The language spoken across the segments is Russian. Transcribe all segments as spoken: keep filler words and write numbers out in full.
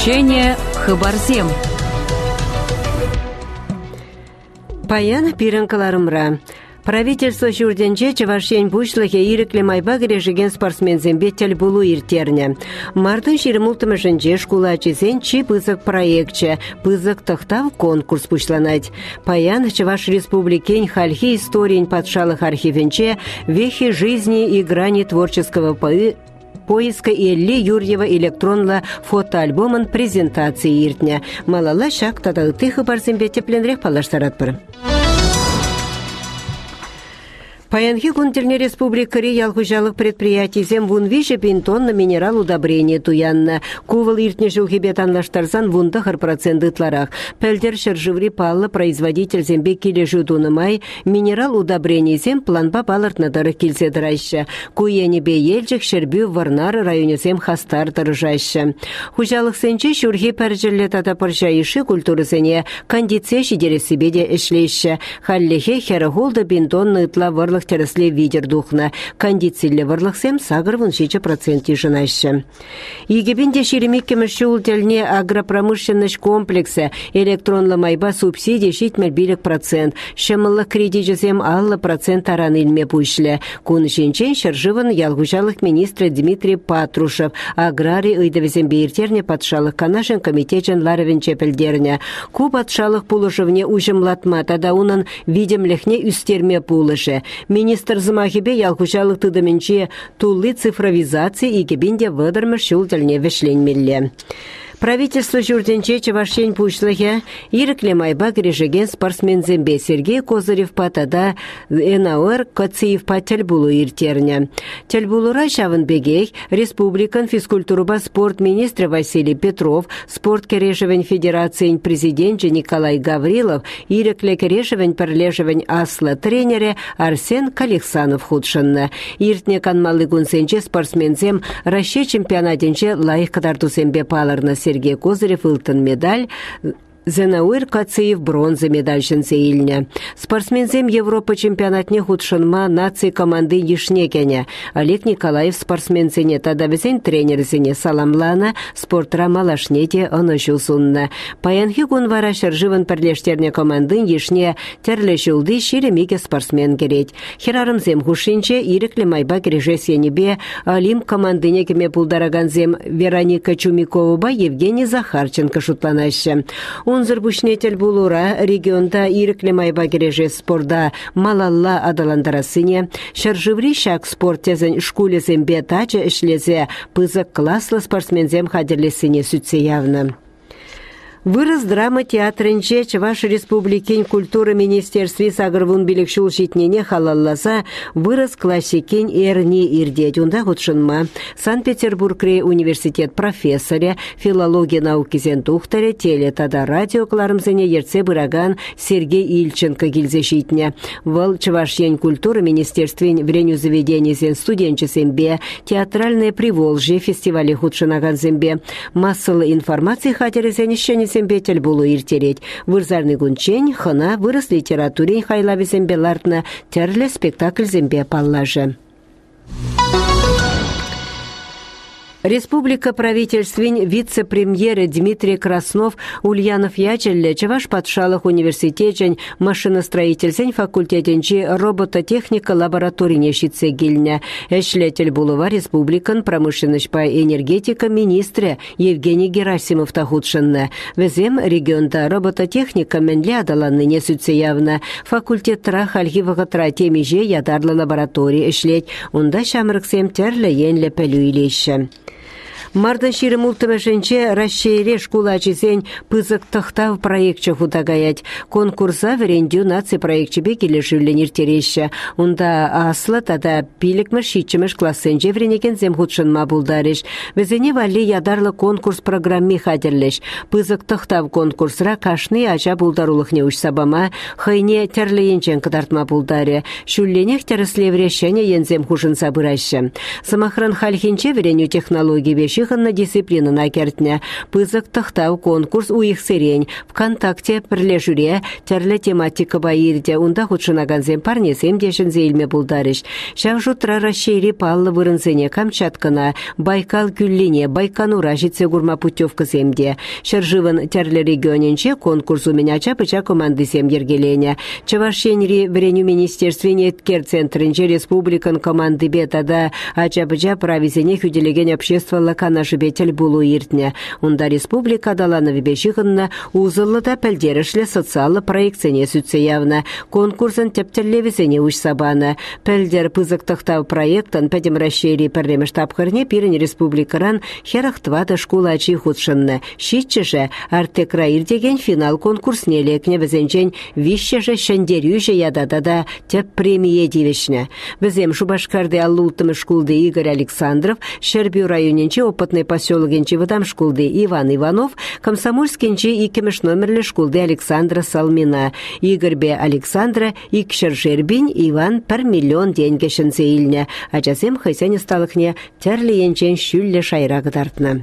Учение Хабарзем. Паян пиренкаларымра. Правительство Шурденче Чавашень Бушлахе ирекле майба грешеген спортсмензембе телбулу иртерне. Мартын ширемултымышынче школа чизен чи пызык проектче, пызык тахтав конкурс пушланать. Паян Чаваш Республикень хальхи историян патшалых архивенче вехи жизни и грани творческого поэзии поиска Илли Юрьева электронла фотоальбомын презентации иртня. Малала шак тата тихо барзимбе тепленрек палаштаратпыр. Паянхи Кунтельне Республикари ялхужалых предприятий зем вунвише пинтонна минерал удобрение туянна. Кувал иртне жылхибет анлаштарзан вунда хар процент ытларах. Пельдер шарживри палла производитель зембе киле жудунымай минерал удобрение зем планба палартнадары килзе дырайша. Куяни бе елжик шербю варнары районе зем хастар дыржайша. Хужалых сенче шурхи пәржерле тата паршайыши культуры зене кондицеши дересибеде эшлейша. Халлехе херагулда пинтонна ытла варлы тересле видер духна. Кондицийле варлыхсем сагырвын шича проценти жынайшы. Егебенде шеремекке мышчул тельне агропромышленность комплекса электронлы майба субсидия шитмер билик процент. Шымылы кредитжезем аллы процент аран илме пушле. Кун шинчен шаржывын ялгужалых министр Дмитрий Патрушев аграрий ыйдавезем бейіртерне патшалық канашын комитетчен ларовен чепелдерне. Ку патшалық пулышывне ужымлатма, тада унын видемлехне үстерме пулышы. Министр замахибе ялхучалык тыдымынче тулы цифровизации и кебинде выдырмыш шултельне вешленмелле. Правительство Журденче Чавашень Пушлахе ирекле майба грешеген спортсмензембе Сергей Козырев патада эн-а-эр Кациев па тельбулу иртерне. Тельбулура шавын бегей республикан физкультуруба спорт министр Василий Петров, спорт керешевен федерациян президент Николай Гаврилов, ирекле керешевен перлешевен асла тренере Арсен Калихсанов худшанна. Иртне канмалы гунсенче спортсмензем Россия чемпионатенче лайық кадартусембе паларна. Сергей Козырев ылтын медаль, Зенауир Кациев бронза медаль шынсейліне. Спортсмензем Европа чемпионатне худшынма нации команды ешнекене. Олег Николаев спортсмензене тадавезен тренерзене саламлана спортра малашнете онышу сунна. Паянхи кунвара шаржывын перлештерне команды ешне терлешулды шеремеге спортсмен керет. Херарымзем хушинче ирекле майба кережесенебе Олимп командыне кеме пулдараганзем Вероника Чумикова Евгений Захарченко шутланашы. Унзыр бушнетель булура регионда ирекле майба кереже спорда малалла адаландарасыне, шаржыври шак спорттезен шкулезен бетача эшлезе пызык класслы спортсмензем хадерлесыне сүтсе явно. Вырос драма театрынче Чаваш Республикень культура министерстве сагырвун билекшул шитнене халалласа вырос классикень эрни ирдеть. Унда худшынма Санкт-Петербургре университет профессоре филология науки зен тухтаре теле тада радио кларымзене ерце быраган Сергей Ильченко гильзе шитне. Вал Чавашень культура министерствень вреню заведений зен студенчесембе театральное Приволжье фестивале худшынаган зембе массовой информации хатерезен еще не сембетель булу иртереть. Вырзарный гунчень, хана, вырос литературень хайлави зембе лартна, терле спектакль зембе паллаже. Республика правительствень вице-премьеры Дмитрий Краснов Ульянов Ячелле Чаваш Патшалых университетень машиностроительсень факультетенчи робототехника лабораторине щитсе гильня. Эшлетель булова республикан промышленность по энергетика министре Евгений Герасимов тахудшенне. Везем регионда робототехника менле адаланны не сүтсе явно. Факультет трах альгивага тра темиже ядарлы лаборатории эшлеть. Унда шамрыксем терле енле пелю илеще. Мардан ширым ултымышынче расшире школа чизень пызык тахтав проектче хутагаять. Конкурса верендю наци проектчебе келешивленер тереща. Унда асла тада пиликмеш шитчемеш классенче вренекен зем худшынма булдариш. Везене вали ядарлы конкурс программе хадерлеш. Пызык тахтав конкурсра кашны ача булдарулыхне уж сабама хайне терлеенчен кадартма булдаре. Шулленех тереслеврешене ензем хушын сабыраща. Самахран хальхинче вереню технологии вещи на дисциплинына кертне. Пызык тахтау конкурс уих сирень. ВКонтакте пірле терлі тематика байырде. Унда худшынаганзен парнесем дешін зейлме булдарыш. Шау жутра расшири паллы вырынзене Камчаткана, Байкал күллине, Байконура житсе гурма путевка земде. Шаржывын терлі регионенче конкурс у меня чапыча команды сем ергелене. Чавашенри вреню министерстве Кер центринче республикан команды бетада, а чапыча правизене хюделеген общество лакана жибетель булу иртне. Унда республика дала на вебешихынна узыллыда пәлдерішлі социалы проекцене сүтсе явна. Конкурсын тептерлевізене уш сабаны. Пәлдер пызыктықтау проектан пәдім расшири пәрлемі штабхарне пирен республикаран херахтвада школа ачи худшынны. Щитчеже артекра ирдеген финал конкурс нелекне візенчен вишчеже шендерюже ядадада теп премие дивешне. Візем Шубашкарды аллултымы шкулды Игорь Александров, Шербю районенче опытный поселогенче выдам шкулды Иван Иванов, Комсомольскенче икемеш номерлі шкулды Александра Салмина. Игорь бе Александра икшер Жербин Иван пір миллион деньгешін зейліне. Ачасем хайсене сталықне терлиенчен шүллі шайрағы тартны.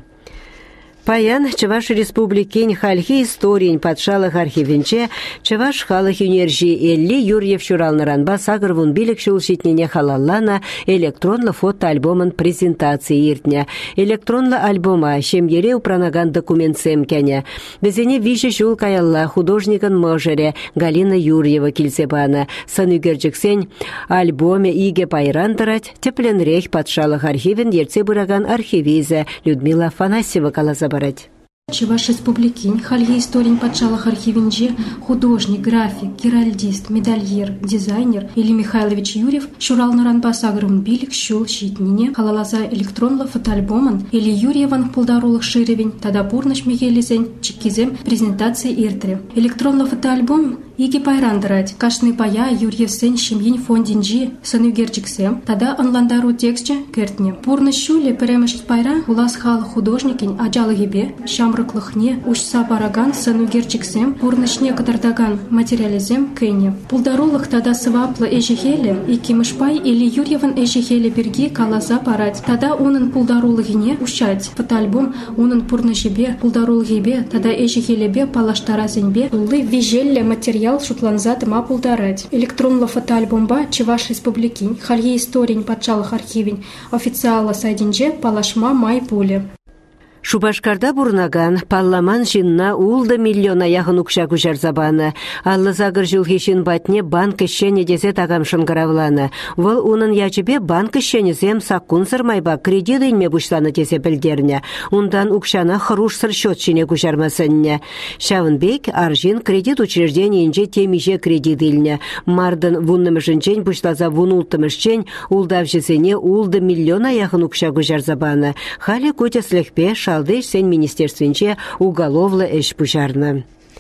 Паян Чаваш республикин хальхи историн патшалық архивинче Чаваш халық юнержи элли Юрьев шуралныранба сагырвун билік шулшитнене халаллана электронлы фото-альбомын презентации иртне. Электронлы альбома шемере упранаган документ семкене. Безене виже шул каялла художникын можере Галина Юрьева килсебана. Санугерджексен альбоме иге пайрандырать тепленрех патшалық архивин ерце бұраган архивизе Людмила Афанасьева калаза барать. Чаваш республикин хальги историн патшалық архивинче художник, график, геральдист, медальер, дизайнер Илья Михайлович Юрьев шуралныран басагырын билік шул шитнине халалаза электронлы фотоальбомын Илья Юрьеван пулдарулық ширевень тада пурныш мегелезен чеккизем презентации иртре. Электронлы фотоальбом иги пайрандырать кашны пая Юрьевсен шемьин фондинжи санугерчиксем тада онландару текстче кертне. Пурныш шуле перемешт пайра улас хал художникин ажалы гибе шамрыклыхне ушса бараган санугерчиксем пурнышне кадардаган материализем кене. Пулдарулых тада сываплы эжихеле и кимышпай или Юрьеван эжихеле берги калаза парать. Тада унын пулдарулыгине ушать. Фотоальбом унын пурнышибе пулдарулгибе тада эжихелебе палаштаразенбе улы вижелле материал шутланза тыма пулдарать. Электронлы фотоальбомба Чаваш республикин халье историн патшалық архивин официала сайдинже палашма май пуле. Шубашкарда бурнаган, палламан жинна улда миллиона яғын укша күжар забаны. Аллы загыр жылғешін батне банк ішшені дезе тағамшын ғыравланы. Вол унын ячыбе банк ішшені зем саққун сырмайба кредит илме бұшланы дезе білдеріне. Ундан укшана хыруш сыр счетшіне күжармасынне. Шавынбек аржин кредит учреждениенже темиже кредит илне. Мардын вуннымышынчен бұшлаза вунултымышчен улдавжызене улда миллиона яғын укша күжар забаны. Хали көте слехпе Алдыш сен министерственче уголовлы эш пужарны.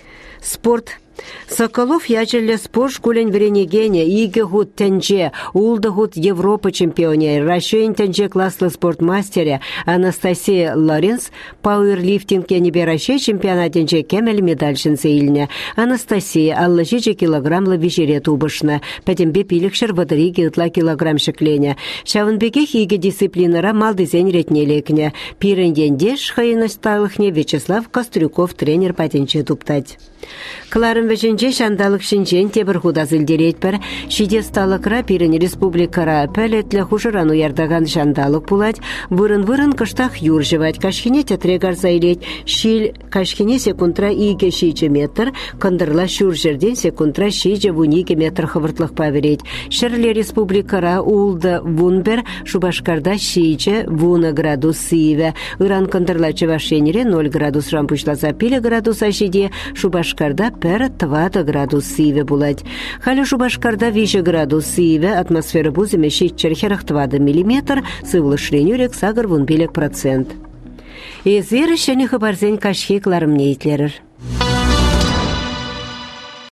Спорт. Соколов ячелле спорт школен вренегене иге гуд тенче, улды гуд Европа чемпионе, расшейн тенче класслы спортмастере Анастасия Лоренс пауэрлифтинг янебе расшей чемпионатенче кемел медальшин сейлне. Анастасия аллы жече килограммлы вишере тубышны, пәтембе пилікшір вадыриге ытла килограмм шеклене. Шавынбекех иге дисциплинара малдызен ретнелекне. Пирендендеш хайынысталыхне Вячеслав Кострюков тренер патенче туптать. Кларым вешенче шандалық шинчен тебір худа зілдерет бір, шиде сталықра пирен республикара пәлетлі хушыран уярдаған шандалық пулать, вырын-вырын кыштақ юржывать, кашхине тетрегар зайлет, шил кашхине секундра иге шиче метр, кандырла шур жерден секундра шиче вуниге метр хывыртлық паверет. Шырле республикара улды вунбер, Шубашкарда шиче вуна градус сиве, ыран кандырла чевашенере ноль градус рампушла запиле градуса шиде, Шубашкарда пер твата градус сиве булать. Халі Шубашкарда виже градус сиве, атмосфера буземе шитчер херах твада миллиметр, сывлы шленюрек сагыр вун белек процент. Эзер шәне хабарзен кашхекларым нейтлерер.